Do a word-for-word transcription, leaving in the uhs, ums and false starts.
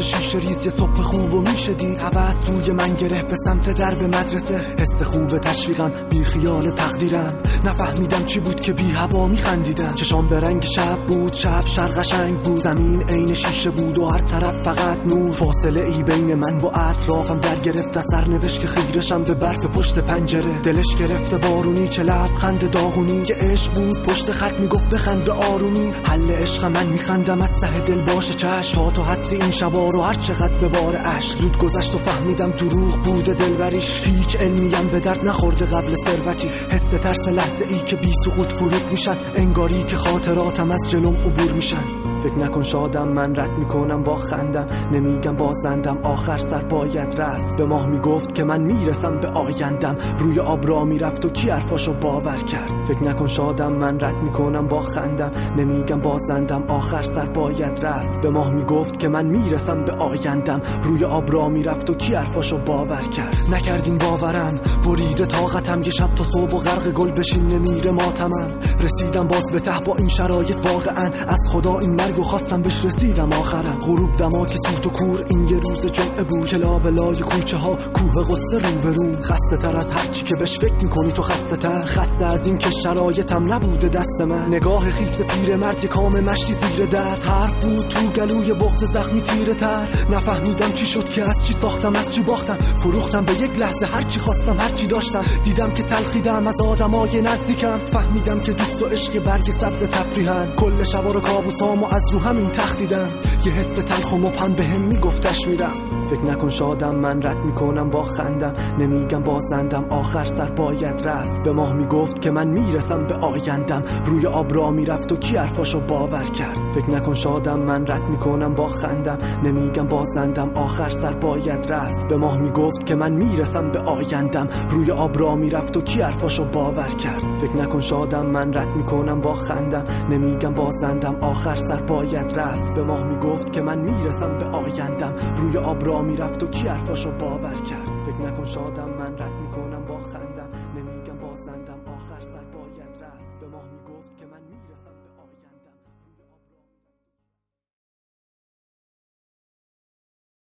وسط شیشه ریز یه صبح خوب و میشه دید. عوض توی من گره به سمت درب مدرسه، حس خوب تشویقم بی خیال تقدیرم. نفهمیدم چی بود که بی هوا میخندیدم. چشام به رنگ شب بود، شب شرق قشنگ بود، زمین عین شیشه بود و هر طرف فقط نور. فاصله ای بین من و اطرافم در گرفت، از سرنوشت که خیرشم به برف پشت پنجره. دلش گرفته بارونی، چه لبخند داغونی که عشق بود پشت خط میگفت بخند به آرومی. حل عشق من میخندم از ته دل باشه چشم، تا تو هستی این شبا رو هر چقدر به بار عشق. زود گذشت و فهمیدم دروغ بوده دلبریش، هیچ علمیم به درد نخورده قبل ثروتی. حس ترس لحظه ای که بی سقوط فرود میشن، انگاری که خاطراتم از جلوم عبور میشن. فکر نکن شادم من رد میکنم با خندم، نمیگم بازندم آخر سر باید رفت. به ماه میگفت که من میرسم به آیندم، روی آب را میرفت و کی حرفاشو باور کرد. فکر نکن شادم من رد میکنم با خندم، نمیگم بازندم آخر سر باید رفت. به ماه میگفت که من میرسم به آیندم، روی آب را میرفت و کی حرفاشو باور کرد. نکردین باورم، برید طاقتم، یه شب تا صبح و غرق گل بشین نمیره ماتمم. رسیدم باز به ته با این شرایط، واقعا از خدا این مرگ و خواستم بهش رسیدم آخرم. غروب دماک سوت و کور، این یه روز جمعه بود، کلاب لای کوچه ها کوه قصه روبرون. خسته تر از هر چی که بهش فکر میکنی تو، خسته تر، خسته از این که شرایطم نبوده دست من. نگاه خیس پیر مرد، کام مشتی زیر درد، حرف بود تو گلوی بغض زخمی تیره تر. نفهمیدم چی شد که از چی ساختم از چی باختم، فروختم به یک لحظه هر چی خواستم هر چی داشتم. دیدم که تلخیدم از آدمای نزدیکم، فهمیدم که دوست و عشق برگ سبز تفریحن. کل شبا رو کابوسامو از رو همین تخت، یه حس تلخ و مبهم بهم میگفتش میرم. فکر نکن شادم من رد میکنم با خندم، نمیگم بازندم آخر سر باید رفت. به ماه میگفت که من میرسم به آیندم، روی آب را میرفت و کی حرفاشو باور کرد. فکر نکن شادم من رد میکنم با خندم، نمیگم بازندم آخر سر باید رفت. به ماه میگفت که من میرسم به آیندم، روی آب را میرفت و کی حرفاشو باور کرد. فکر نکن شادم من رد میکنم با خندم، نمیگم بازندم آخر سر باید رفت. به ماه میگفت که من میرسم به آیندم، روی آب را میرفت و کی حرفاشو باور کرد. فکر نکن شادم من رد میکنم